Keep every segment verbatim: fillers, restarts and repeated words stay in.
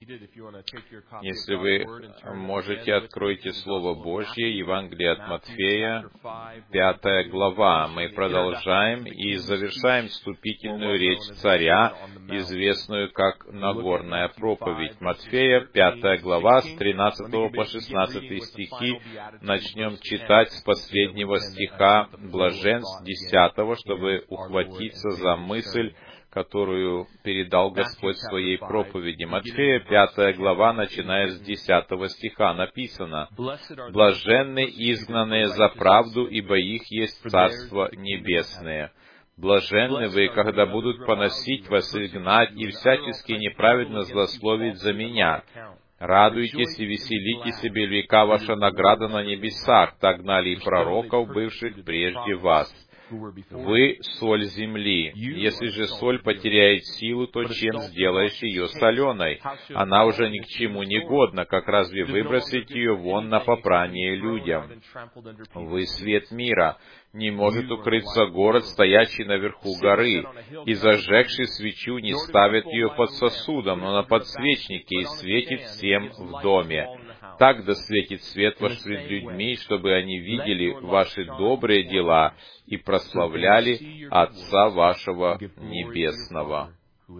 Если вы можете, откройте Слово Божье, Евангелие от Матфея, пятая глава. Мы продолжаем и завершаем вступительную речь царя, известную как Нагорная проповедь. Матфея, пятая глава, с тринадцатого по шестнадцатый стихи. Начнем читать с последнего стиха «Блажен» с десятого, чтобы ухватиться за мысль, которую передал Господь в своей проповеди. Матфея, пятая глава, начиная с десятого стиха, написано: «Блаженны изгнанные за правду, ибо их есть Царство Небесное. Блаженны вы, когда будут поносить вас и гнать, и всячески неправедно злословить за Меня. Радуйтесь и веселитесь, ибо велика ваша награда на небесах, так гнали и пророков, бывших прежде вас. Вы — соль земли. Если же соль потеряет силу, то чем сделаешь ее соленой? Она уже ни к чему не годна, как разве выбросить ее вон на попрание людям? Вы — свет мира. Не может укрыться город, стоящий наверху горы, и, зажегший свечу, не ставят ее под сосудом, но на подсвечнике, и светит всем в доме. Так да светит свет ваш пред людьми, чтобы они видели ваши добрые дела и прославляли Отца вашего Небесного».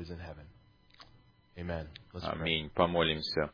Аминь. Помолимся.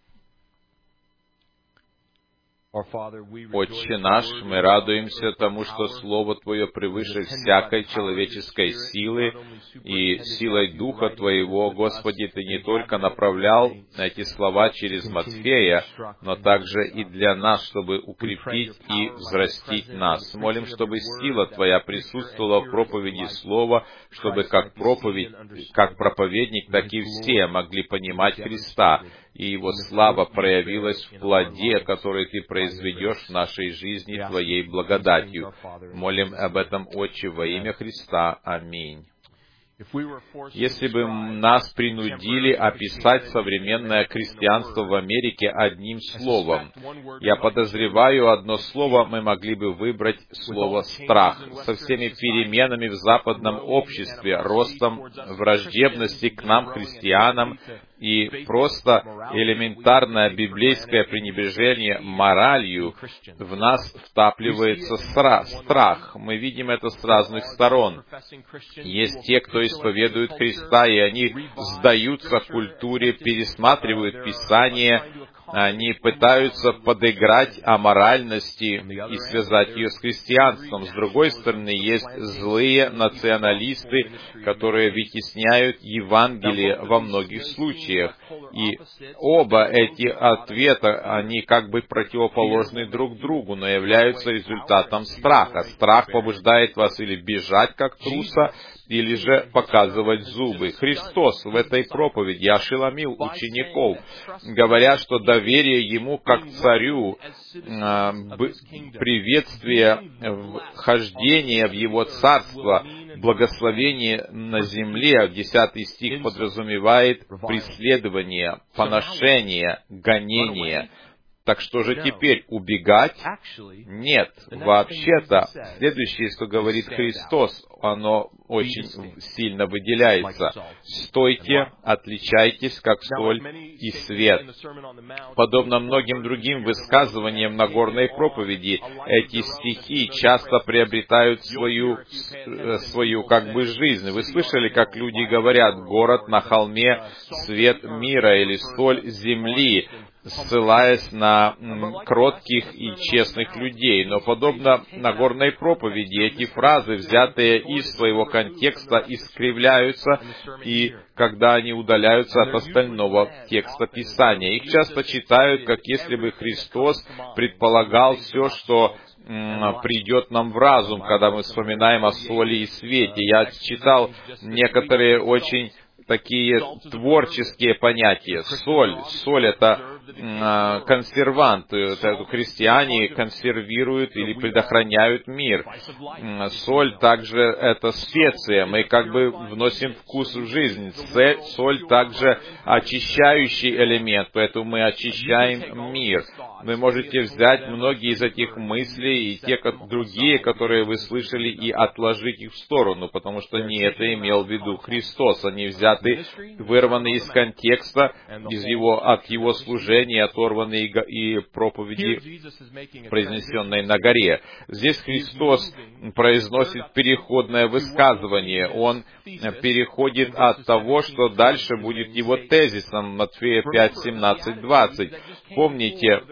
Отче наш, мы радуемся тому, что Слово Твое превыше всякой человеческой силы, и силой Духа Твоего, Господи, Ты не только направлял эти слова через Матфея, но также и для нас, чтобы укрепить и взрастить нас. Молим, чтобы сила Твоя присутствовала в проповеди Слова, чтобы как проповедь, как проповедник, так и все могли понимать Христа, и Его слава проявилась в плоде, который Ты произведешь в нашей жизни Твоей благодатью. Молим об этом, Отче, во имя Христа. Аминь. Если бы нас принудили описать современное христианство в Америке одним словом, я подозреваю, одно слово мы могли бы выбрать — слово «страх». Со всеми переменами в западном обществе, ростом враждебности к нам, христианам, и просто элементарное библейское пренебрежение моралью, в нас втапливается страх. Мы видим это с разных сторон. Есть те, кто исповедует Христа, и они сдаются культуре, пересматривают Писание, они пытаются подыграть аморальности и связать ее с христианством. С другой стороны, есть злые националисты, которые вытесняют Евангелие во многих случаях. И оба эти ответа, они как бы противоположны друг другу, но являются результатом страха. Страх побуждает вас или бежать, как труса, или же показывать зубы. Христос в этой проповеди ошеломил учеников, говоря, что доверие Ему как царю, приветствие вхождения в Его царство, благословение на земле, десятый стих подразумевает преследование, поношение, гонение. Так что же теперь, убегать? Нет. Вообще-то, следующее, что говорит Христос, оно очень сильно выделяется. «Стойте, отличайтесь, как соль и свет». Подобно многим другим высказываниям Нагорной проповеди, эти стихи часто приобретают свою, свою как бы жизнь. Вы слышали, как люди говорят: «Город на холме, свет мира» или «соль земли», ссылаясь на кротких и честных людей. Но подобно Нагорной проповеди, эти фразы, взятые из своего контекста, искривляются, и когда они удаляются от остального текста Писания. Их часто читают, как если бы Христос предполагал все, что придет нам в разум, когда мы вспоминаем о соли и свете. Я читал некоторые очень такие творческие понятия. Соль. Соль — это э, консервант. Это христиане консервируют или предохраняют мир. Соль также это специя. Мы как бы вносим вкус в жизнь. Соль также очищающий элемент, поэтому мы очищаем мир. Вы можете взять многие из этих мыслей и те как другие, которые вы слышали, и отложить их в сторону, потому что не это имел в виду Христос. Они взяты, вырваны из контекста, из его, от Его служения, оторваны и, и проповеди, произнесенной на горе. Здесь Христос произносит переходное высказывание. Он переходит от того, что дальше будет его тезисом, Матфея пять, семнадцать, двадцать. Помните,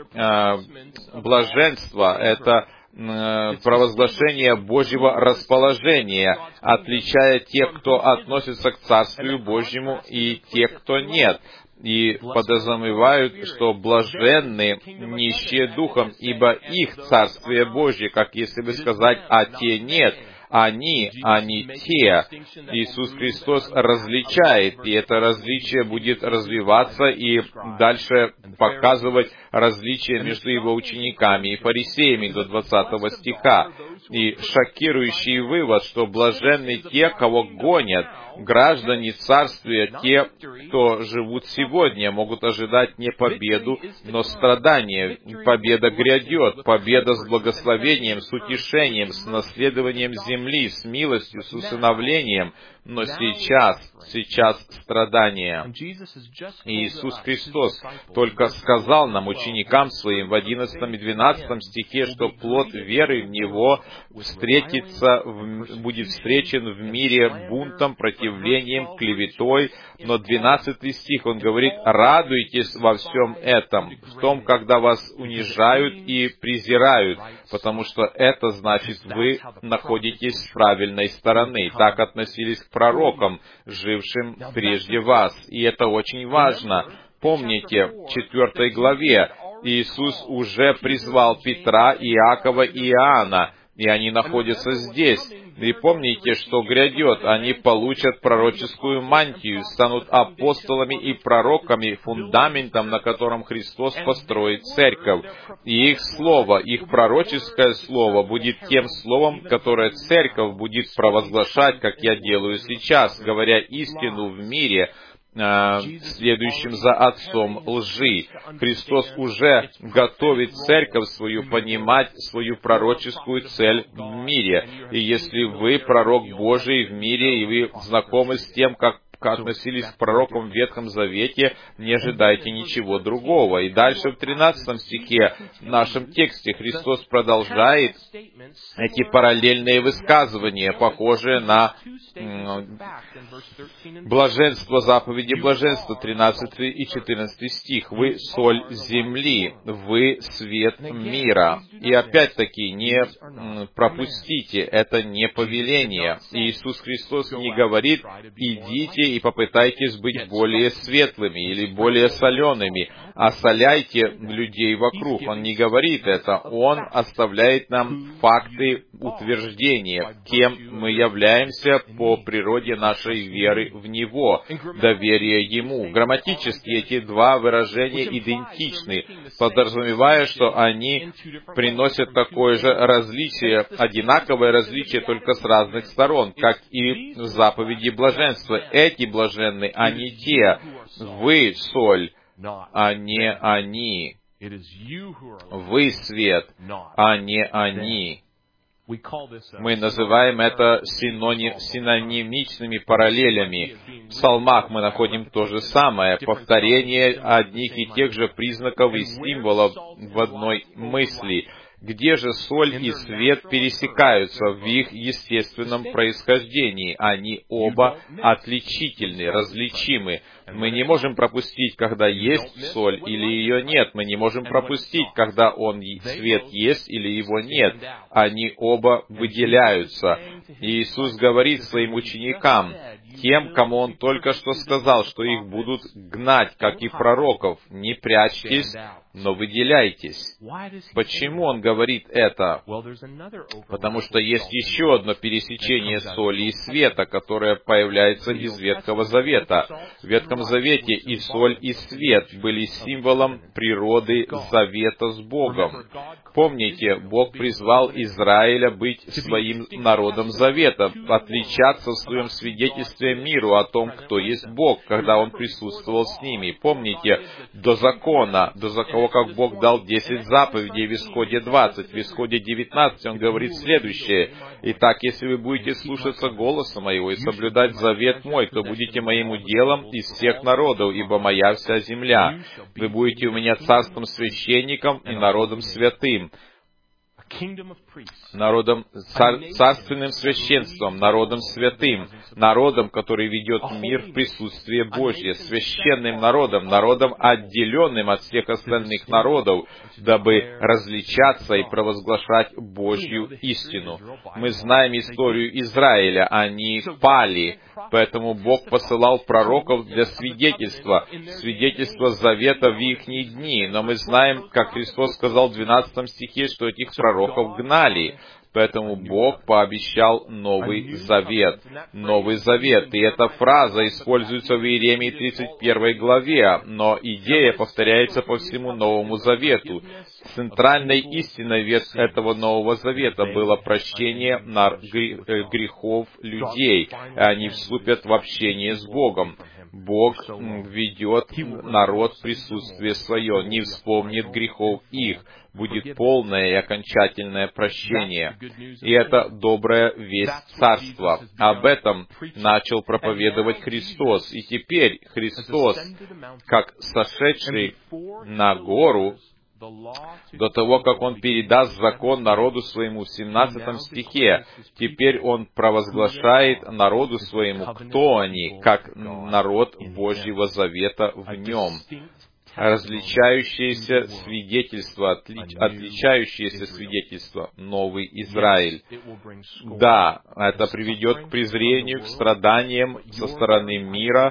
блаженство — это провозглашение Божьего расположения, отличая тех, кто относится к Царствию Божьему, и тех, кто нет. И подразумевают, что блаженны нищие духом, ибо их Царствие Божье, как если бы сказать, а те нет. Они, а не те. Иисус Христос различает, и это различие будет развиваться и дальше показывать различия между Его учениками и фарисеями до двадцатого стиха. И шокирующий вывод, что блаженны те, кого гонят, граждане Царствия, те, кто живут сегодня, могут ожидать не победу, но страдания. Победа грядет, победа с благословением, с утешением, с наследованием земли, с милостью, с усыновлением. Но сейчас, сейчас страдания. И Иисус Христос только сказал нам, ученикам Своим, в одиннадцатом и двенадцатом стихе, что плод веры в Него встретится, будет встречен в мире бунтом, противлением, клеветой. Но двенадцатый стих, он говорит: «Радуйтесь во всем этом, в том, когда вас унижают и презирают, потому что это значит, вы находитесь с правильной стороны». Так относились к пророкам, жившим прежде вас. И это очень важно. Помните, в четвертой главе Иисус уже призвал Петра, Иакова и Иоанна, и они находятся здесь. И помните, что грядет. Они получат пророческую мантию, станут апостолами и пророками, фундаментом, на котором Христос построит церковь. И их слово, их пророческое слово будет тем словом, которое церковь будет провозглашать, как я делаю сейчас, говоря истину в мире, следующим за отцом лжи. Христос уже готовит церковь свою понимать свою пророческую цель в мире. И если вы пророк Божий в мире, и вы знакомы с тем, как относились к пророкам в Ветхом Завете, не ожидайте ничего другого. И дальше в тринадцатом стихе в нашем тексте Христос продолжает эти параллельные высказывания, похожие на блаженство, заповеди блаженства, тринадцатый и четырнадцатый стих. «Вы соль земли, вы свет мира». И опять-таки, не пропустите, это не повеление. Иисус Христос не говорит: «Идите и попытайтесь быть более светлыми или более солеными, осоляйте людей вокруг». Он не говорит это. Он оставляет нам факты утверждения, кем мы являемся по природе нашей веры в Него, доверия Ему. Грамматически эти два выражения идентичны, подразумевая, что они приносят такое же различие, одинаковое различие, только с разных сторон, как и в заповеди блаженства. Эти блаженны, а не те. Вы соль, а не они. Вы свет, а не они. Мы называем это синоним, синонимичными параллелями. В псалмах мы находим то же самое, повторение одних и тех же признаков и символов в одной мысли. Где же соль и свет пересекаются в их естественном происхождении? Они оба отличительны, различимы. Мы не можем пропустить, когда есть соль или ее нет. Мы не можем пропустить, когда он свет есть или его нет. Они оба выделяются. И Иисус говорит своим ученикам, тем, кому Он только что сказал, что их будут гнать, как и пророков: не прячьтесь, но выделяйтесь. Почему Он говорит это? Потому что есть еще одно пересечение соли и света, которое появляется из Ветхого Завета. В Ветхом Завете и соль, и свет были символом природы завета с Богом. Помните, Бог призвал Израиля быть своим народом завета, отличаться в своем свидетельстве открытие миру о том, кто есть Бог, когда Он присутствовал с ними. Помните, до закона, до того, как Бог дал десять заповедей в Исходе двадцать, в Исходе девятнадцать Он говорит следующее: «Итак, если вы будете слушаться голоса моего и соблюдать завет мой, то будете моим уделом из всех народов, ибо моя вся земля. Вы будете у меня царством священником и народом святым». Народом, цар, царственным священством, народом святым, народом, который ведет мир в присутствии Божье, священным народом, народом, отделенным от всех остальных народов, дабы различаться и провозглашать Божью истину. Мы знаем историю Израиля, они пали, поэтому Бог посылал пророков для свидетельства, свидетельства завета в их дни, но мы знаем, как Христос сказал в двенадцатом стихе, что этих пророков гнали. Поэтому Бог пообещал Новый Завет. Новый Завет. И эта фраза используется в Иеремии тридцать первой главе, но идея повторяется по всему Новому Завету. Центральной истиной этого Нового Завета было прощение грехов людей. Они вступят в общение с Богом. Бог ведет народ в присутствие свое, не вспомнит грехов их. Будет полное и окончательное прощение. И это добрая весть Царства. Об этом начал проповедовать Христос. И теперь Христос, как сошедший на гору, до того, как Он передаст закон народу своему в семнадцатом стихе, теперь Он провозглашает народу своему, кто они, как народ Божьего Завета в Нем. Различающееся свидетельство, отли, отличающееся свидетельство, Новый Израиль. Да, это приведет к презрению, к страданиям со стороны мира,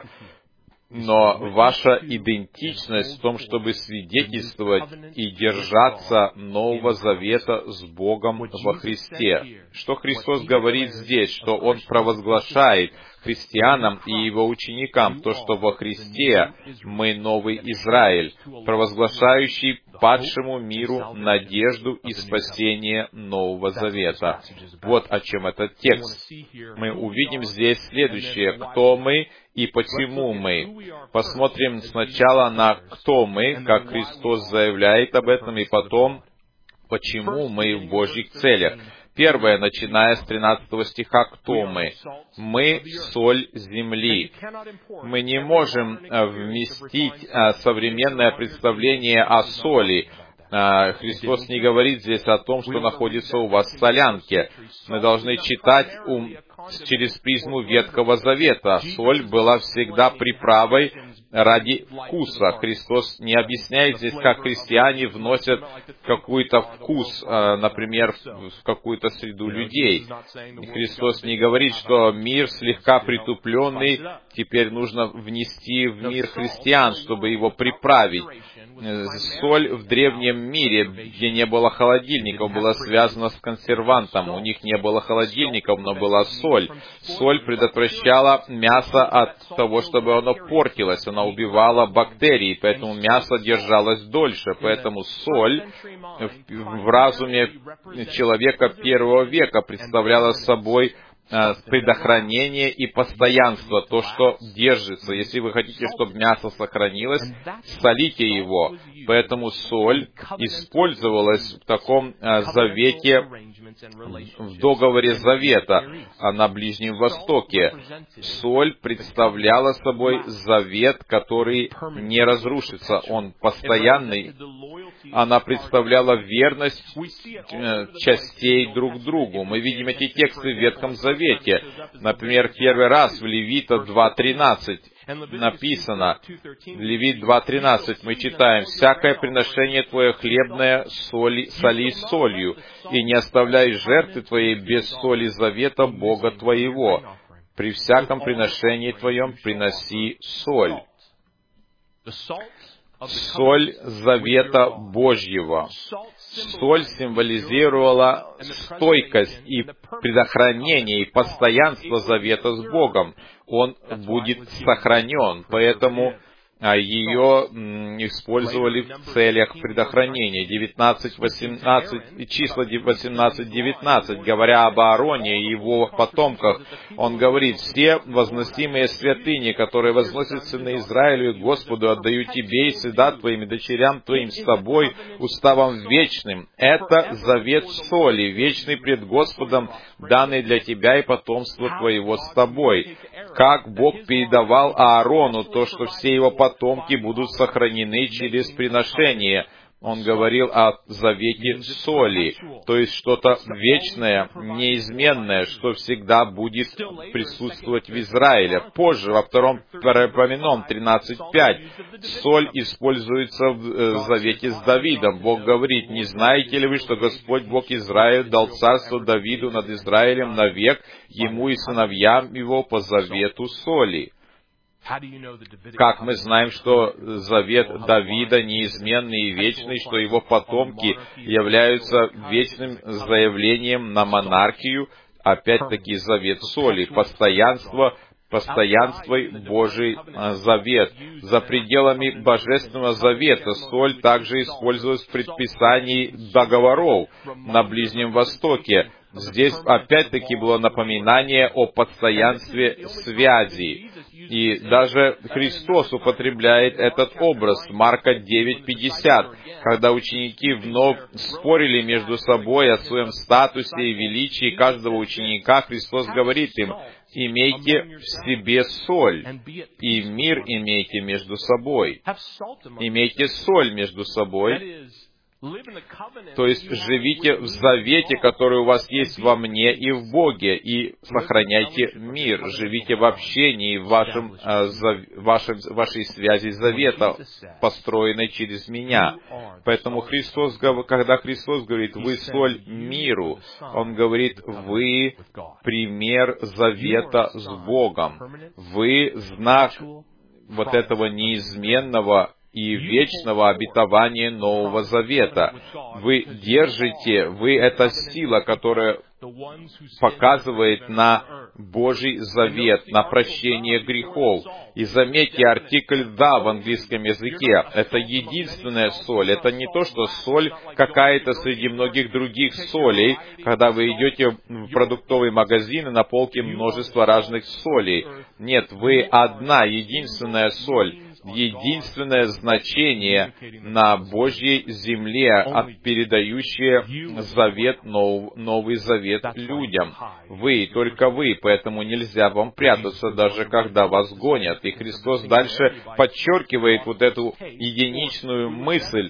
но ваша идентичность в том, чтобы свидетельствовать и держаться Нового Завета с Богом во Христе. Что Христос говорит здесь? Что Он провозглашает христианам и Его ученикам то, что во Христе мы Новый Израиль, провозглашающий падшему миру надежду и спасение Нового Завета. Вот о чем этот текст. Мы увидим здесь следующее: кто мы и почему мы. Посмотрим сначала на кто мы, как Христос заявляет об этом, и потом, почему мы в Божьих целях. Первое, начиная с тринадцатого стиха, кто мы? Мы — соль земли. Мы не можем вместить современное представление о соли. Христос не говорит здесь о том, что находится у вас в солянке. Мы должны читать ум через призму Ветхого Завета. Соль была всегда приправой ради вкуса. Христос не объясняет здесь, как христиане вносят какой-то вкус, например, в какую-то среду людей. Христос не говорит, что мир слегка притупленный, теперь нужно внести в мир христиан, чтобы его приправить. Соль в древнем мире, где не было холодильников, была связана с консервантом. У них не было холодильников, но была соль. Соль предотвращала мясо от того, чтобы оно портилось. Она убивала бактерии, поэтому мясо держалось дольше. Поэтому соль в, в разуме человека первого века представляла собой предохранение и постоянство, то, что держится. Если вы хотите, чтобы мясо сохранилось, солите его. Поэтому соль использовалась в таком завете, в договоре завета на Ближнем Востоке. Соль представляла собой завет, который не разрушится, он постоянный. Она представляла верность частей друг другу. Мы видим эти тексты в Ветхом Завете. Например, первый раз в Левита два тринадцать написано, Левит два тринадцать мы читаем: «Всякое приношение твое хлебное соли, соли солью, и не оставляй жертвы твоей без соли завета Бога твоего. При всяком приношении твоем приноси соль». Соль завета Божьего. Соль символизировала стойкость и предохранение, и постоянство завета с Богом. Он будет сохранен, поэтому ее использовали в целях предохранения. девятнадцать восемнадцать, числа восемнадцать девятнадцать, говоря об Аароне и его потомках, он говорит: «Все возносимые святыни, которые возносятся на Израилю и Господу, отдаю тебе и сыновьям твоим, и дочерям твоим с тобой, уставом вечным. Это завет соли, вечный пред Господом, данный для тебя и потомства твоего с тобой». Как Бог передавал Аарону то, что все его потомки будут сохранены через приношение. Он говорил о завете соли, то есть что-то вечное, неизменное, что всегда будет присутствовать в Израиле. Позже, во втором Паралипоменон тринадцать пять, соль используется в завете с Давидом. Бог говорит: «Не знаете ли вы, что Господь Бог Израиля дал царство Давиду над Израилем навек, ему и сыновьям его по завету соли?» Как мы знаем, что завет Давида неизменный и вечный, что его потомки являются вечным заявлением на монархию? Опять-таки завет соли, постоянство, постоянство Божий завет. За пределами Божественного завета соль также используется в предписании договоров на Ближнем Востоке. Здесь опять-таки было напоминание о постоянстве связи. И даже Христос употребляет этот образ. Марка девять пятьдесят, когда ученики вновь спорили между собой о своем статусе и величии каждого ученика, Христос говорит им: «Имейте в себе соль, и мир имейте между собой». Имейте соль между собой. То есть живите в завете, который у вас есть во мне и в Боге, и сохраняйте мир. Живите в общении, в вашем, в вашем, в вашей связи завета, построенной через меня. Поэтому Христос, когда Христос говорит: «Вы соль миру», Он говорит: «Вы пример завета с Богом». Вы знак вот этого неизменного и вечного обетования Нового Завета. Вы держите, вы — это сила, которая показывает на Божий завет, на прощение грехов. И заметьте, артикль «да» в английском языке — это единственная соль. Это не то, что соль какая-то среди многих других солей, когда вы идете в продуктовый магазин и на полке множество разных солей. Нет, вы одна, единственная соль. Единственное значение на Божьей земле, передающее завет, Новый Завет людям. Вы, только вы, поэтому нельзя вам прятаться, даже когда вас гонят. И Христос дальше подчеркивает вот эту единичную мысль.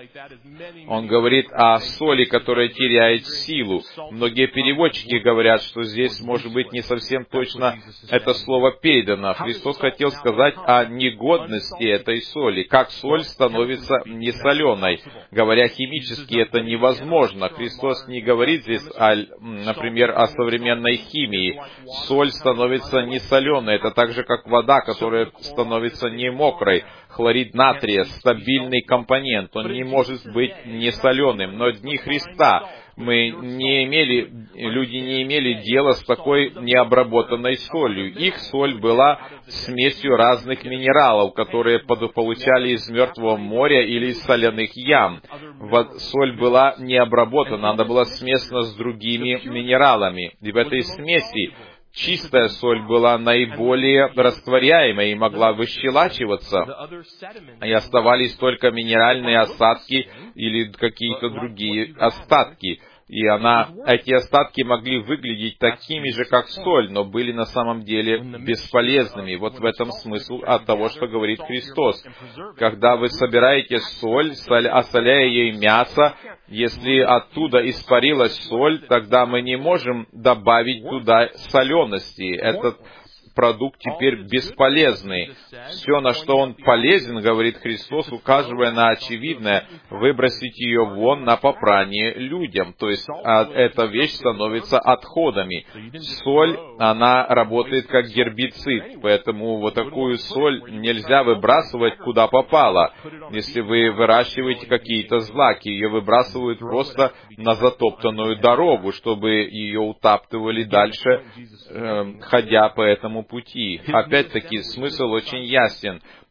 Он говорит о соли, которая теряет силу. Многие переводчики говорят, что здесь, может быть, не совсем точно это слово передано. Христос хотел сказать о негодности этой соли, как соль становится несоленой. Говоря химически, это невозможно. Христос не говорит здесь, о, например, о современной химии. Соль становится несоленой. Это так же, как вода, которая становится не мокрой. Хлорид натрия — стабильный компонент. Он не может быть несоленым. Но дни Христа мы не имели, люди не имели дела с такой необработанной солью. Их соль была смесью разных минералов, которые получали из Мертвого моря или из соляных ям. Соль была необработана, она была смешана с другими минералами. И в этой смеси чистая соль была наиболее растворяемой и могла выщелачиваться, и оставались только минеральные осадки или какие-то другие остатки. И она, эти остатки могли выглядеть такими же, как соль, но были на самом деле бесполезными. Вот в этом смысл от того, что говорит Христос. Когда вы собираете соль, осоляя ей мясо, если оттуда испарилась соль, тогда мы не можем добавить туда солености. Этот продукт теперь бесполезный. Все, на что он полезен, говорит Христос, указывая на очевидное, выбросить ее вон на попрание людям. То есть эта вещь становится отходами. Соль, она работает как гербицид, поэтому вот такую соль нельзя выбрасывать куда попало. Если вы выращиваете какие-то злаки, ее выбрасывают просто на затоптанную дорогу, чтобы ее утаптывали дальше, э, ходя по этому пути. Опять-таки, смысл очень ясен.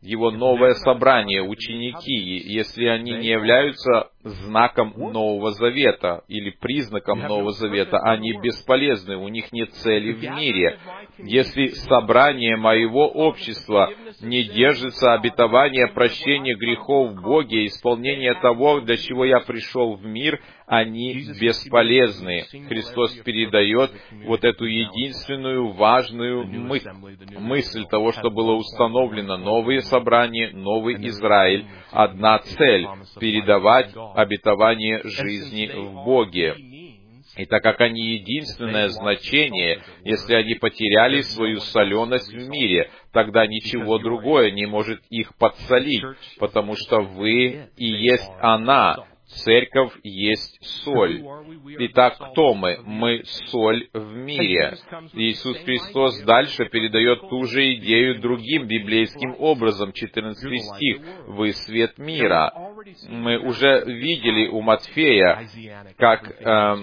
Его новое собрание, ученики, если они не являются знаком Нового Завета или признаком Нового Завета, они бесполезны, у них нет цели в мире. Если собрание моего общества не держится обетования прощения грехов в Боге, исполнения того, для чего я пришел в мир, они бесполезны. Христос передает вот эту единственную важную мы- мысль того, что было установлено. Новые собрания, новый Израиль. Одна цель — передавать обетование жизни в Боге. И так как они единственное значение, если они потеряли свою соленость в мире, тогда ничего другое не может их подсолить, потому что вы и есть она. Церковь есть соль. Итак, кто мы? Мы соль в мире. Иисус Христос дальше передает ту же идею другим библейским образом. четырнадцатый стих. Вы свет мира. Мы уже видели у Матфея, как э,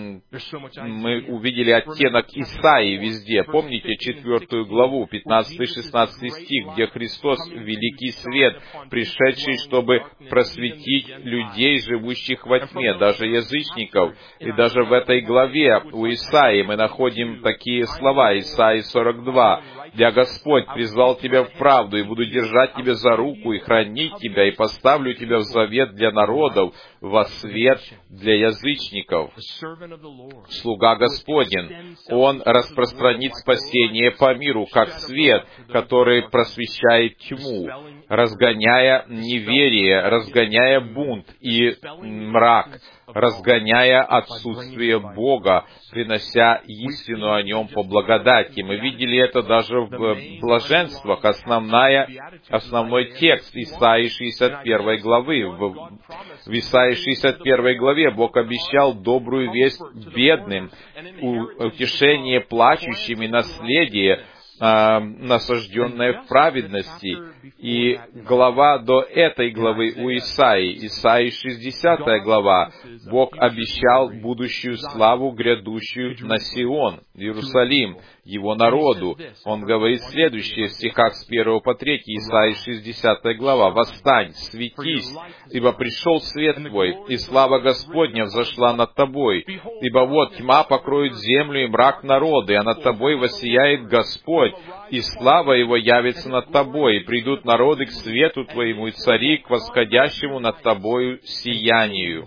мы увидели оттенок Исаии везде. Помните четвертую главу, пятнадцатый-шестнадцатый стих, где Христос, великий свет, пришедший, чтобы просветить людей, живущих во тьме, даже язычников. И даже в этой главе у Исаии мы находим такие слова, Исаии сорок два. «Я, Господь, призвал тебя в правду, и буду держать тебя за руку, и хранить тебя, и поставлю тебя в завет для народов, во свет для язычников». Слуга Господень, Он распространит спасение по миру, как свет, который просвещает тьму, разгоняя неверие, разгоняя бунт и мрак, разгоняя отсутствие Бога, принося истину о Нем по благодати. Мы видели это даже в блаженствах. Основная, основной текст Исаии шестьдесят первой главы. В, в Исаии шестьдесят первой главе Бог обещал добрую весть бедным, утешение плачущим и наследие, насажденное в праведности. И глава до этой главы у Исаии, Исаии шестидесятая глава, Бог обещал будущую славу, грядущую на Сион, Иерусалим, Его народу. Он говорит следующее в стихах с первого по третий, Исаии шестидесятая глава. «Восстань, светись, ибо пришел свет твой, и слава Господня взошла над тобой. Ибо вот тьма покроет землю и мрак народы, а над тобой воссияет Господь, и слава Его явится над тобой, и придут народы к свету твоему, и цари к восходящему над тобою сиянию».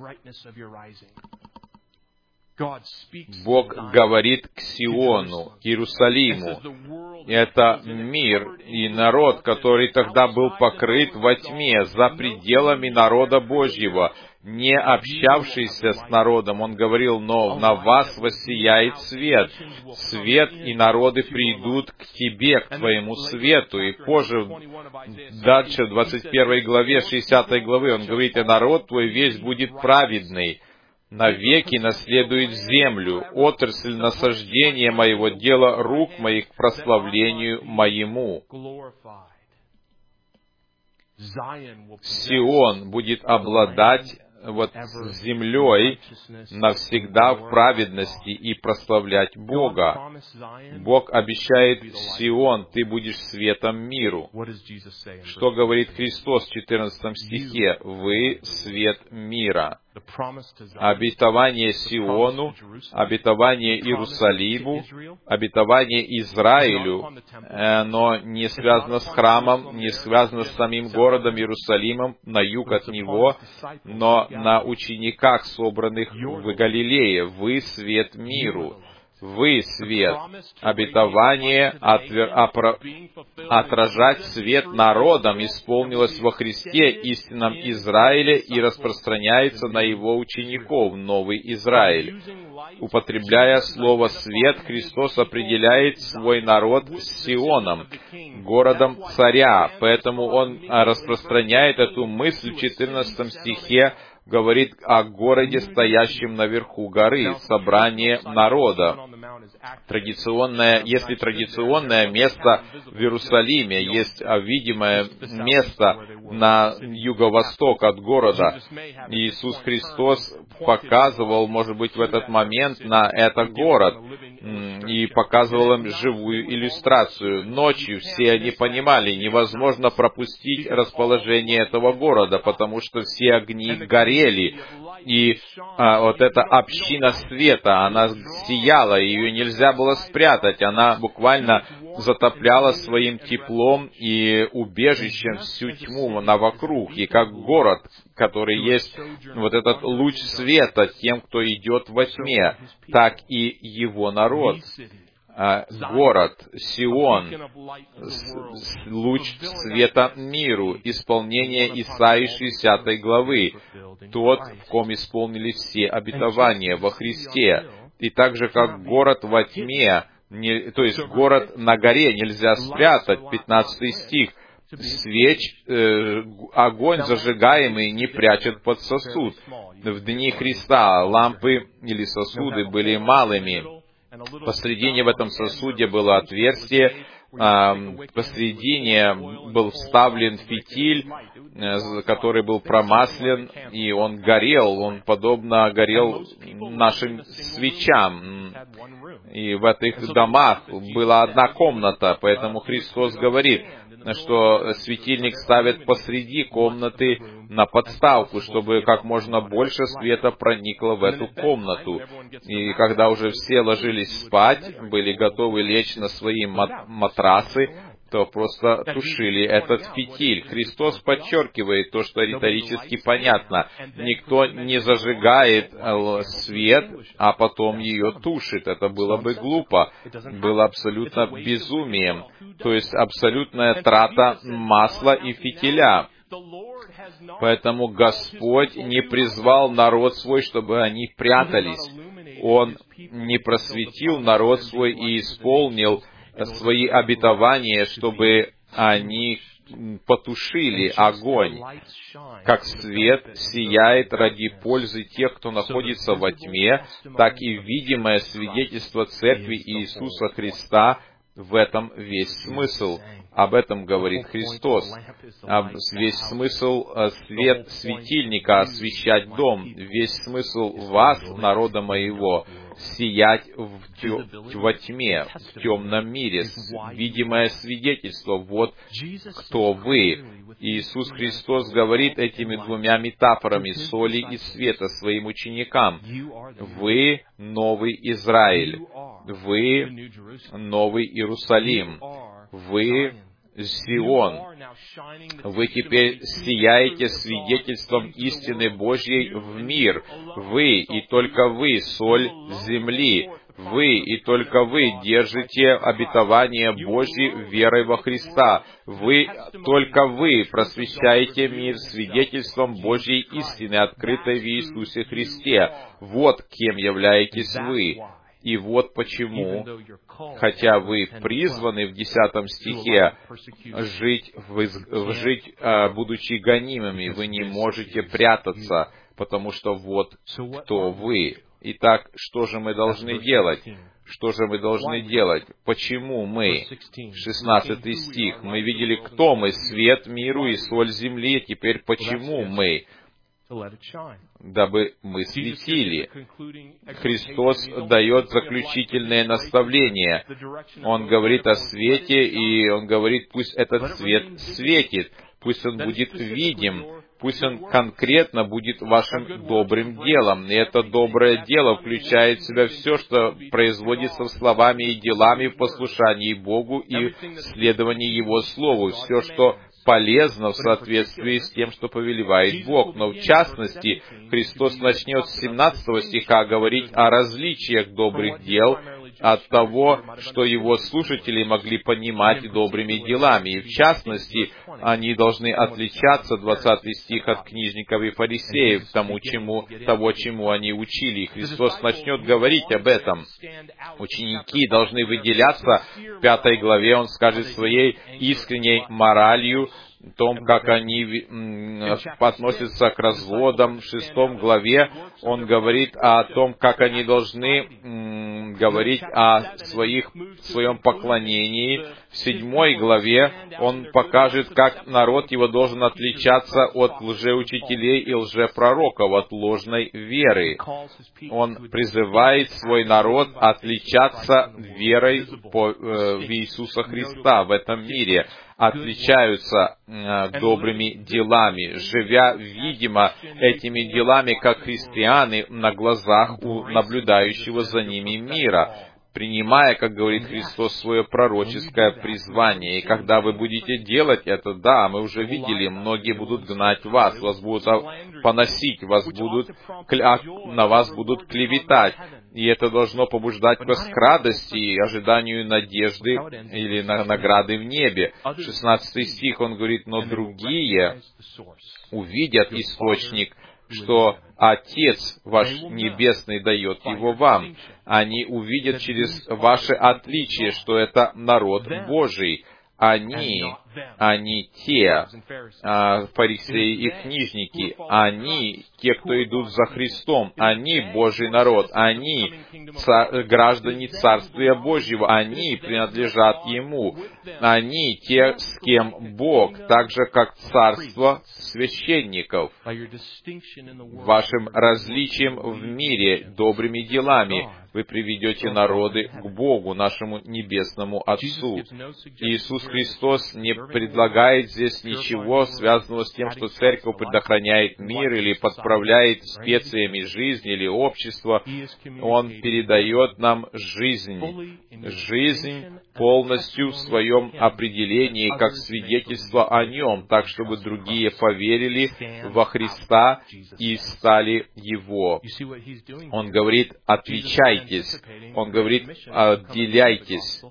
Бог говорит к Сиону, к Иерусалиму. Это мир и народ, который тогда был покрыт во тьме, за пределами народа Божьего, не общавшийся с народом. Он говорил: «Но на вас воссияет свет. Свет, и народы придут к тебе, к твоему свету». И позже, дальше, в двадцать первой главе, шестидесятой главы, он говорит: «И народ твой весь будет праведный, навеки наследует землю, отрасль насаждения моего, дело рук моих к прославлению моему». Сион будет обладать вот землей навсегда в праведности и прославлять Бога. Бог обещает: Сион, ты будешь светом миру. Что говорит Христос в четырнадцатом стихе? Вы свет мира. Обетование Сиону, обетование Иерусалиму, обетование Израилю, но не связано с храмом, не связано с самим городом Иерусалимом, на юг от него, но на учениках, собранных в Галилее. Вы свет миру. Вы свет. Обетование отвер... опро... отражать свет народам исполнилось во Христе, истинном Израиле, и распространяется на его учеников, новый Израиль. Употребляя слово «свет», Христос определяет свой народ с Сионом, городом царя. Поэтому Он распространяет эту мысль в четырнадцатом стихе говорит о городе, стоящем наверху горы, собрание народа. Традиционное, если традиционное место в Иерусалиме, есть видимое место на юго-восток от города. Иисус Христос показывал, может быть, в этот момент на этот город и показывал им живую иллюстрацию. Ночью все они понимали, невозможно пропустить расположение этого города, потому что все огни горели. И а, вот эта община света, она сияла, ее нельзя было спрятать, она буквально затопляла своим теплом и убежищем всю тьму на вокруг. И как город, который есть вот этот луч света тем, кто идет во тьме, так и его народ. Город, Сион, луч света миру, исполнение Исаии шестидесятой главы, тот, в ком исполнили все обетования во Христе. И так же, как город во тьме, не, то есть город на горе нельзя спрятать, пятнадцатый стих, свеч, э, огонь зажигаемый не прячет под сосуд. В дни Христа лампы или сосуды были малыми. Посредине в этом сосуде было отверстие, а, посредине был вставлен фитиль, который был промаслен, и он горел, он подобно горел нашим свечам. И в этих домах была одна комната, поэтому Христос говорит, что светильник ставят посреди комнаты на подставку, чтобы как можно больше света проникло в эту комнату. И когда уже все ложились спать, были готовы лечь на свои матрасы, то просто тушили этот фитиль. Христос подчеркивает то, что риторически понятно. Никто не зажигает свет, а потом ее тушит. Это было бы глупо. Было абсолютно безумием. То есть абсолютная трата масла и фитиля. Поэтому Господь не призвал народ свой, чтобы они прятались. Он не просветил народ свой и исполнил свои обетования, чтобы они потушили огонь. Как свет сияет ради пользы тех, кто находится во тьме, так и видимое свидетельство Церкви Иисуса Христа. В этом весь смысл. Об этом говорит Христос. Весь смысл свет светильника освещать дом. Весь смысл вас, народа моего, сиять в тё, во тьме, в темном мире. Видимое свидетельство. Вот кто вы. Иисус Христос говорит этими двумя метафорами соли и света своим ученикам. Вы новый Израиль. Вы новый Иерусалим. Вы Сион. Вы теперь сияете свидетельством истины Божьей в мир. Вы и только вы соль земли. Вы и только вы держите обетование Божье верой во Христа. Вы, только вы просвещаете мир свидетельством Божьей истины, открытой в Иисусе Христе. Вот кем являетесь вы. И вот почему, хотя вы призваны в десятом стихе жить, в, жить будучи гонимыми, вы не можете прятаться, потому что вот кто вы. Итак, что же мы должны делать? Что же мы должны делать? Почему мы? шестнадцатый стих. Мы видели, кто мы, свет миру и соль земли. Теперь почему мы? Дабы мы светили. Христос дает заключительное наставление. Он говорит о свете, и Он говорит, пусть этот свет светит, пусть он будет видим, пусть он конкретно будет вашим добрым делом. И это доброе дело включает в себя все, что производится словами и делами в послушании Богу и следовании Его Слову, все, что полезно в соответствии с тем, что повелевает Бог. Но в частности, Христос начнет с семнадцатого стиха говорить о различиях добрых дел от того, что его слушатели могли понимать добрыми делами. И в частности, они должны отличаться, двадцатый стих, от книжников и фарисеев, тому, чему, того, чему они учили. И Христос начнет говорить об этом. Ученики должны выделяться. В пятой главе Он скажет своей искренней моралью, о том, как они относятся к разводам. В шестой главе Он говорит о том, как они должны м, говорить о своих, своем поклонении. В седьмой главе Он покажет, как народ его должен отличаться от лжеучителей и лжепророков, от ложной веры. Он призывает свой народ отличаться верой по, э, в Иисуса Христа в этом мире, отличаются э, добрыми делами, живя, видимо, этими делами, как христиане на глазах у наблюдающего за ними мира, принимая, как говорит Христос, свое пророческое призвание. И когда вы будете делать это, да, мы уже видели, многие будут гнать вас, вас будут поносить, вас будут, на вас будут клеветать. И это должно побуждать вас к радости и ожиданию надежды или на награды в небе. шестнадцатый стих, он говорит, но другие увидят источник, что Отец ваш Небесный дает его вам. Они увидят через ваше отличие, что это народ Божий. Они, они те, а, фарисеи и книжники, они, те, кто идут за Христом, они Божий народ, они ца- граждане Царствия Божьего, они принадлежат Ему, они те, с кем Бог, так же, как Царство священников, вашим различием в мире, добрыми делами, вы приведете народы к Богу, нашему Небесному Отцу. Иисус Христос не предлагает здесь ничего, связанного с тем, что Церковь предохраняет мир или подправляет специями жизнь или общество. Он передает нам жизнь. Жизнь полностью в своем определении, как свидетельство о Нем, так, чтобы другие поверили во Христа и стали Его. Он говорит, отличайтесь. Он говорит, отделяйтесь.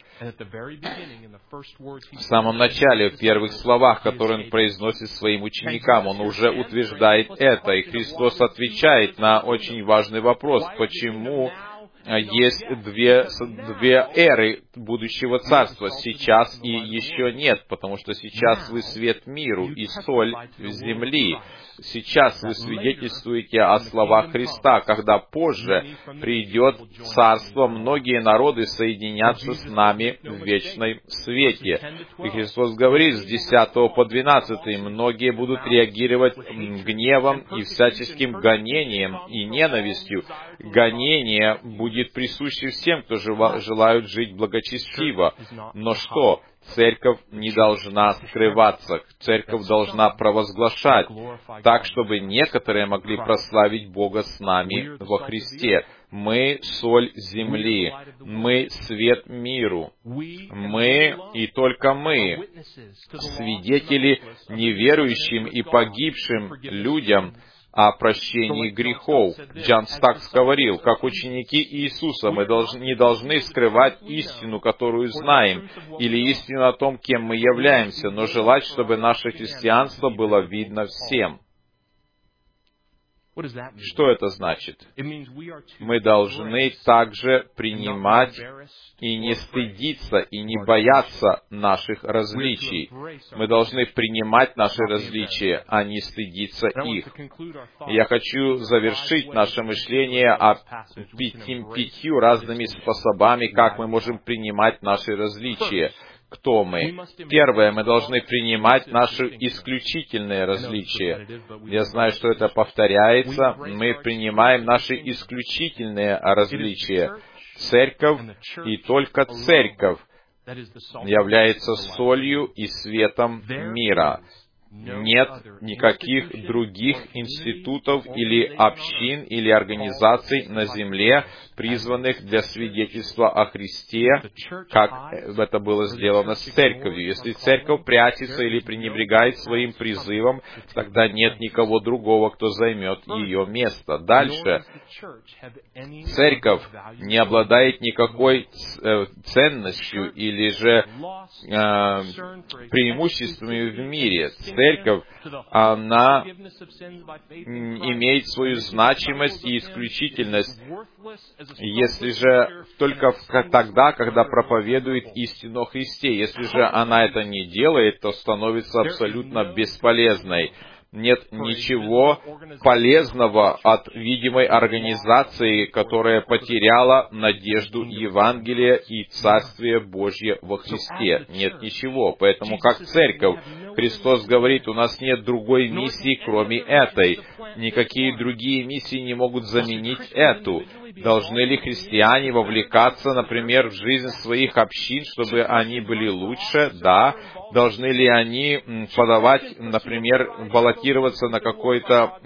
В самом начале, в первых словах, которые Он произносит своим ученикам, Он уже утверждает это, и Христос отвечает на очень важный вопрос, почему есть две, две эры будущего царства, сейчас и еще нет, потому что сейчас вы свет миру и соль земли. Сейчас вы свидетельствуете о словах Христа, когда позже придет царство, многие народы соединятся с нами в вечном свете. И Христос говорит с десятого по двенадцатый, многие будут реагировать гневом и всяческим гонением и ненавистью. Гонение будет присуще всем, кто желают жить благочестиво. Но что? Церковь не должна скрываться, церковь должна провозглашать, так, чтобы некоторые могли прославить Бога с нами во Христе. Мы — соль земли, мы — свет миру, мы и только мы, свидетели неверующим и погибшим людям о прощении грехов. Джон Стакс говорил, как ученики Иисуса, мы должны, не должны скрывать истину, которую знаем, или истину о том, кем мы являемся, но желать, чтобы наше христианство было видно всем. Что это значит? Мы должны также принимать и не стыдиться, и не бояться наших различий. Мы должны принимать наши различия, а не стыдиться их. Я хочу завершить наше мышление о пяти, пятью разными способами, как мы можем принимать наши различия. Кто мы? Первое, мы должны принимать наши исключительные различия. Я знаю, что это повторяется. Мы принимаем наши исключительные различия. Церковь и только церковь является солью и светом мира. Нет никаких других институтов или общин или организаций на земле, призванных для свидетельства о Христе, как это было сделано с церковью. Если церковь прячется или пренебрегает своим призывом, тогда нет никого другого, кто займет ее место. Дальше. Церковь не обладает никакой ценностью или же э, преимуществами в мире. Церковь, она имеет свою значимость и исключительность, если же только тогда, когда проповедует истину о Христе. Если же она это не делает, то становится абсолютно бесполезной. Нет ничего полезного от видимой организации, которая потеряла надежду Евангелия и Царствия Божье во Христе. Нет ничего. Поэтому, как церковь, Христос говорит, у нас нет другой миссии, кроме этой. Никакие другие миссии не могут заменить эту. Должны ли христиане вовлекаться, например, в жизнь своих общин, чтобы они были лучше? Да. Должны ли они подавать, например, баллотироваться на какое-то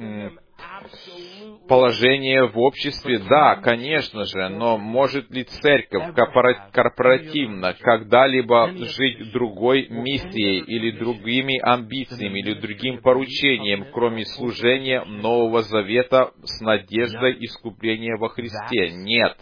положение в обществе? Да, конечно же, но может ли церковь корпоративно когда-либо жить другой миссией или другими амбициями или другим поручением, кроме служения Нового Завета с надеждой искупления во Христе? Нет.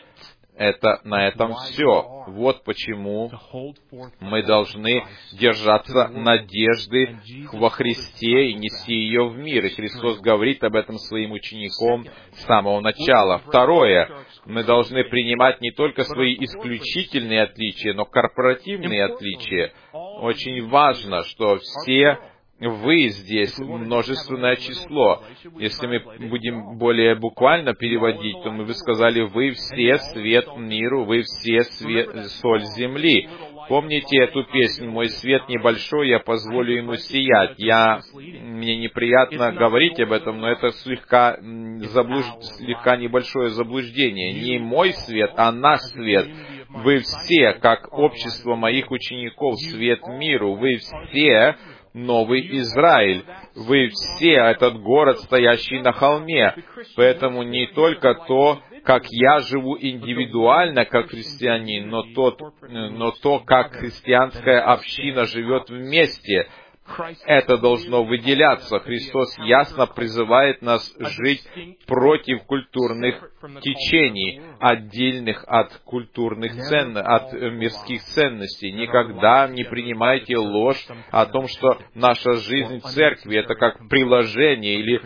Это, на этом все. Вот почему мы должны держаться надежды во Христе и нести ее в мир. И Христос говорит об этом своим ученикам с самого начала. Второе. Мы должны принимать не только свои исключительные отличия, но корпоративные отличия. Очень важно, что все вы здесь множественное число. Если мы будем более буквально переводить, то мы бы сказали, вы все свет миру, вы все свет, соль земли. Помните эту песню «Мой свет небольшой, я позволю ему сиять». Я, мне неприятно говорить об этом, но это слегка, заблуж... слегка небольшое заблуждение. Не мой свет, а наш свет. Вы все, как общество моих учеников, свет миру. Вы все Новый Израиль. Вы все этот город, стоящий на холме. Поэтому не только то, как я живу индивидуально, как христианин, но, тот, но то, как христианская община живет вместе, это должно выделяться. Христос ясно призывает нас жить против культурных течений, отдельных от культурных ценностей, от мирских ценностей. Никогда не принимайте ложь о том, что наша жизнь в церкви — это как приложение или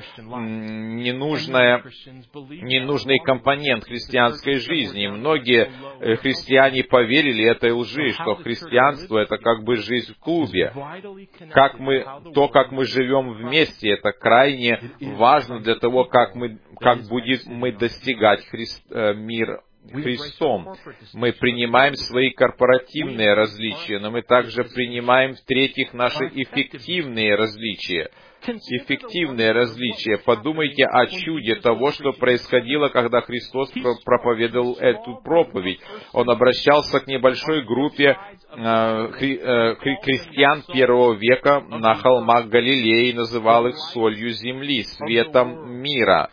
ненужное, ненужный компонент христианской жизни. Многие христиане поверили этой лжи, что христианство — это как бы жизнь в клубе. Как мы, то, как мы живем вместе, это крайне важно для того, как мы, как будет мы достигать Христ, э, мир Христом. Мы принимаем свои корпоративные различия, но мы также принимаем, в-третьих, наши эффективные различия. Эффективные различия. Подумайте о чуде того, что происходило, когда Христос проповедовал эту проповедь. Он обращался к небольшой группе э, хри, э, крестьян первого века на холмах Галилеи, называл их солью земли, светом мира.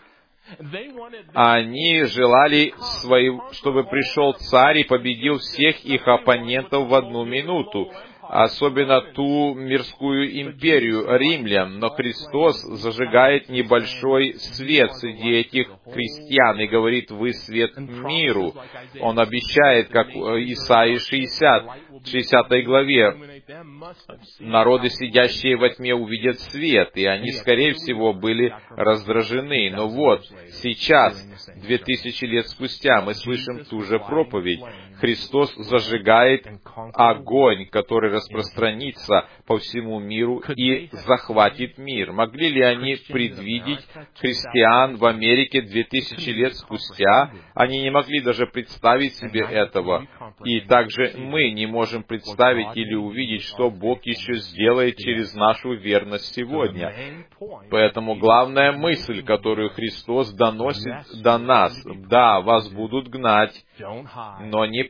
Они желали, чтобы пришел царь и победил всех их оппонентов в одну минуту, особенно ту мирскую империю римлян. Но Христос зажигает небольшой свет среди этих крестьян и говорит: «Вы свет миру». Он обещает, как Исаии шестьдесят, шестидесятой главе, народы, сидящие во тьме, увидят свет, и они, скорее всего, были раздражены. Но вот, сейчас, две тысячи лет спустя, мы слышим ту же проповедь. Христос зажигает огонь, который распространится по всему миру и захватит мир. Могли ли они предвидеть христиан в Америке две тысячи лет спустя? Они не могли даже представить себе этого. И также мы не можем представить или увидеть, что Бог еще сделает через нашу верность сегодня. Поэтому главная мысль, которую Христос доносит до нас: да, вас будут гнать, но не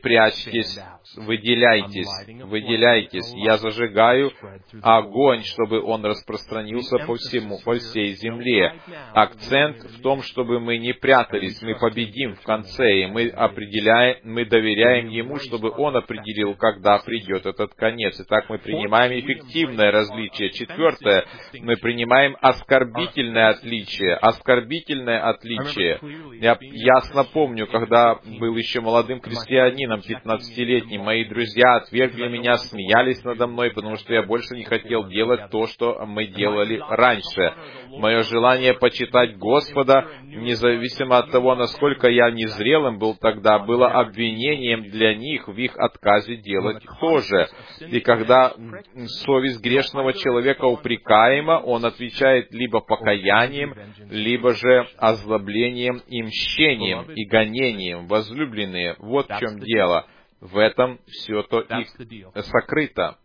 прячьтесь, выделяйтесь, выделяйтесь. Я зажигаю огонь, чтобы он распространился по всему, по всей земле. Акцент в том, чтобы мы не прятались, мы победим в конце, и мы определяем, мы доверяем Ему, чтобы Он определил, когда придет этот конец. Итак, мы принимаем эффективное различие. Четвертое, мы принимаем оскорбительное отличие. Оскорбительное отличие. Я ясно помню, когда был еще молодым христианином, пятнадцатилетним, мои друзья отвергли меня, смеялись надо мной, потому что я больше не хотел делать то, что мы делали раньше. Мое желание почитать Господа, независимо от того, насколько я незрелым был тогда, было обвинением для них в их отказе делать то же. И когда совесть грешного человека упрекаема, он отвечает либо покаянием, либо же озлоблением и мщением, и гонением. Возлюбленные, вот в чем дело. В этом все то и сокрыто.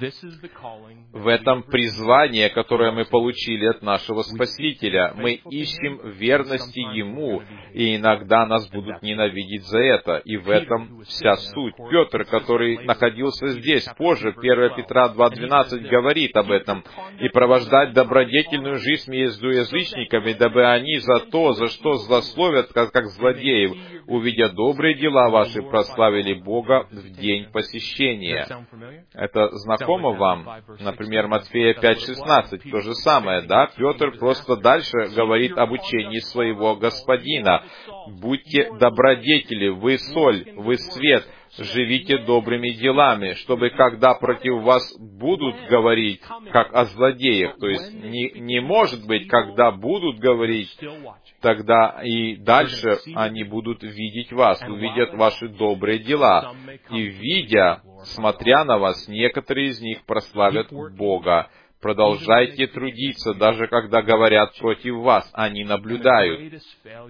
В этом призвание, которое мы получили от нашего Спасителя. Мы ищем верности Ему, и иногда нас будут ненавидеть за это. И в этом вся суть. Петр, который находился здесь позже, первое Петра два двенадцать говорит об этом. «И провождать добродетельную жизнь между язычниками, дабы они за то, за что злословят, как, как злодеев, увидя добрые дела ваши, прославили Бога в день посещения». Это знакомо вам? Например, Матфея пять шестнадцать, то же самое, да? Петр просто дальше говорит об учении своего Господина. «Будьте добродетели, вы соль, вы свет, живите добрыми делами, чтобы, когда против вас будут говорить, как о злодеях», то есть не, не может быть, когда будут говорить, тогда и дальше они будут видеть вас, увидят ваши добрые дела. И видя, смотря на вас, некоторые из них прославят Бога. Продолжайте трудиться, даже когда говорят против вас, они наблюдают.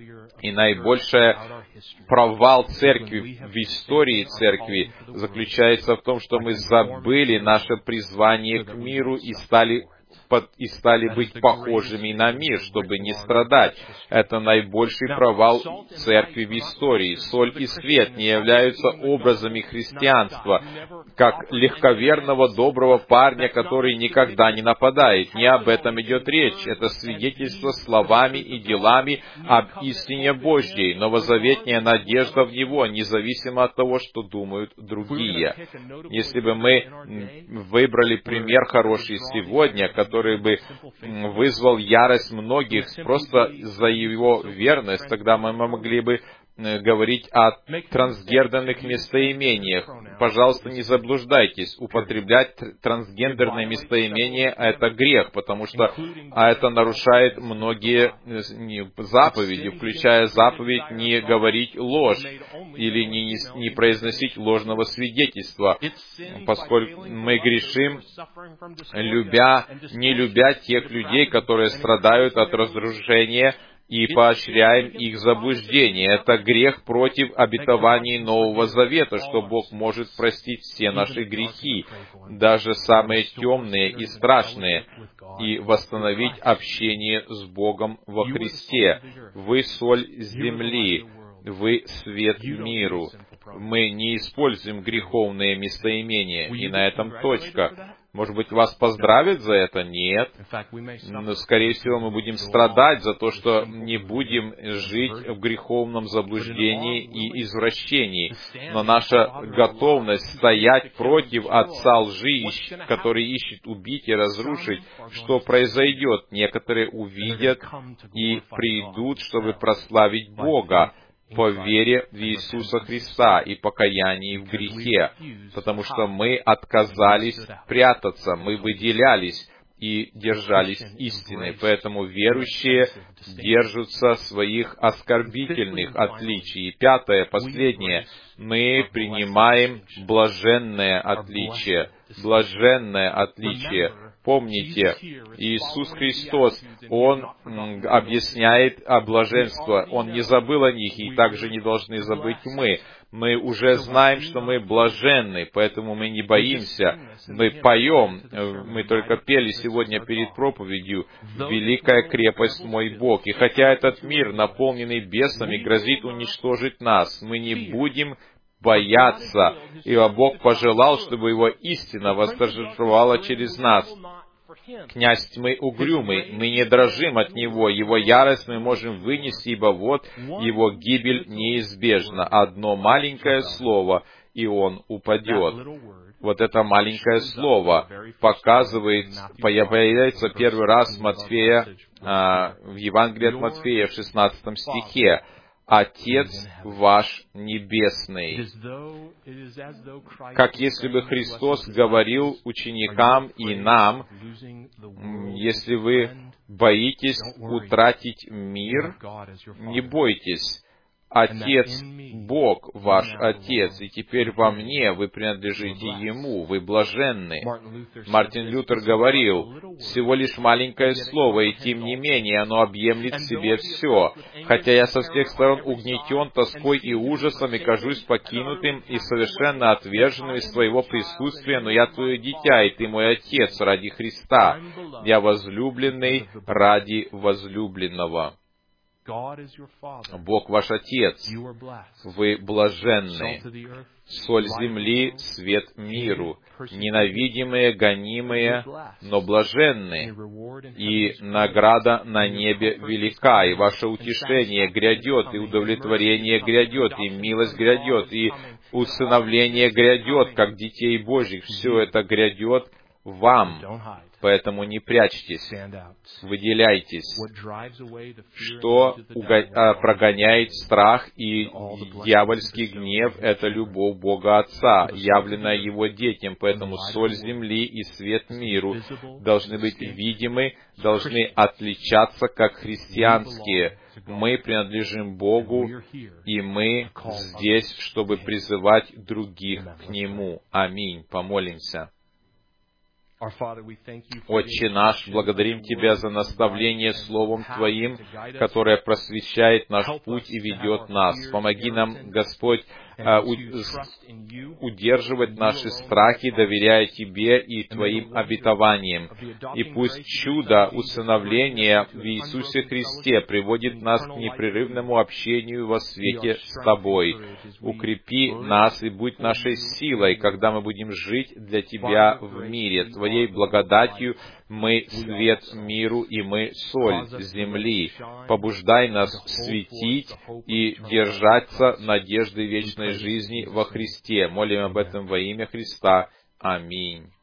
И наибольший провал церкви, в истории церкви, заключается в том, что мы забыли наше призвание к миру и стали и стали быть похожими на мир, чтобы не страдать. Это наибольший провал церкви в истории. Соль и свет не являются образами христианства, как легковерного, доброго парня, который никогда не нападает. Не об этом идет речь. Это свидетельство словами и делами об истине Божьей, новозаветняя надежда в Него, независимо от того, что думают другие. Если бы мы выбрали пример хороший сегодня, который бы вызвал ярость многих просто за его верность, тогда мы могли бы говорить о трансгендерных местоимениях. Пожалуйста, не заблуждайтесь. Употреблять трансгендерные местоимения — это грех, потому что а это нарушает многие заповеди, включая заповедь не говорить ложь или не, не, не произносить ложного свидетельства, поскольку мы грешим, любя, не любя тех людей, которые страдают от разрушения, и поощряем их заблуждение. Это грех против обетований Нового Завета, что Бог может простить все наши грехи, даже самые темные и страшные, и восстановить общение с Богом во Христе. Вы соль земли, вы свет миру. Мы не используем греховные местоимения, и на этом точка. Может быть, вас поздравят за это? Нет. Но, скорее всего, мы будем страдать за то, что не будем жить в греховном заблуждении и извращении. Но наша готовность стоять против отца лжи, который ищет убить и разрушить, что произойдет? Некоторые увидят и придут, чтобы прославить Бога по вере в Иисуса Христа и покаянии в грехе, потому что мы отказались прятаться, мы выделялись и держались истины. Поэтому верующие держатся своих оскорбительных отличий. И пятое, последнее, мы принимаем блаженное отличие. Блаженное отличие. Помните, Иисус Христос, Он объясняет о блаженстве, Он не забыл о них, и также не должны забыть мы. Мы уже знаем, что мы блаженны, поэтому мы не боимся. Мы поем, мы только пели сегодня перед проповедью «Великая крепость мой Бог». И хотя этот мир, наполненный бесами, грозит уничтожить нас, мы не будем бояться, ибо Бог пожелал, чтобы Его истина восторжествовала через нас. Князь тьмы угрюмый, мы не дрожим от него, его ярость мы можем вынести, ибо вот его гибель неизбежна. Одно маленькое слово, и он упадет. Вот это маленькое слово показывает, появляется первый раз в Матфея, а, в Евангелии от Матфея в шестнадцатом стихе. Отец ваш Небесный. Как если бы Христос говорил ученикам и нам, если вы боитесь утратить мир, не бойтесь. Отец, Бог ваш Отец, и теперь во мне вы принадлежите Ему, вы блаженны. Мартин Лютер говорил, всего лишь маленькое слово, и тем не менее оно объемлет в себе все. Хотя я со всех сторон угнетен тоской и ужасом, и кажусь покинутым и совершенно отверженным из твоего присутствия, но я твое дитя, и ты мой Отец ради Христа. Я возлюбленный ради возлюбленного. Бог ваш Отец, вы блаженны, соль земли, свет миру, ненавидимые, гонимые, но блаженны, и награда на небе велика, и ваше утешение грядет, и удовлетворение грядет, и милость грядет, и усыновление грядет, как детей Божьих, все это грядет вам. Поэтому не прячьтесь, выделяйтесь. Что уго- прогоняет страх и дьявольский гнев — это любовь Бога Отца, явленная Его детям. Поэтому соль земли и свет миру должны быть видимы, должны отличаться как христианские. Мы принадлежим Богу, и мы здесь, чтобы призывать других к Нему. Аминь. Помолимся. Отче наш, благодарим Тебя за наставление Словом Твоим, которое просвещает наш путь и ведет нас. Помоги нам, Господь, удерживать наши страхи, доверяя Тебе и Твоим обетованиям. И пусть чудо усыновления в Иисусе Христе приводит нас к непрерывному общению во свете с Тобой. Укрепи нас и будь нашей силой, когда мы будем жить для Тебя в мире. Твоей благодатью мы свет миру, и мы соль земли. Побуждай нас светить и держаться надежды вечной жизни во Христе. Молим об этом во имя Христа. Аминь.